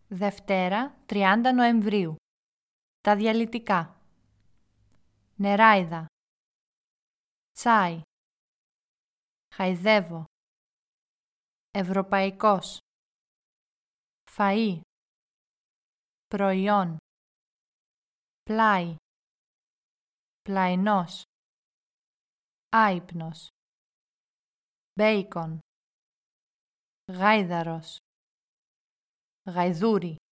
Δευτέρα, 30 Νοεμβρίου. Τα διαλυτικά. Νεράιδα. Τσάι. Χαϊδεύω. Ευρωπαϊκός. Φαΐ. Προϊόν. Πλάι. Πλαϊνός. Άυπνος. Μπέικον. Γάιδαρος. Γαϊδούρι.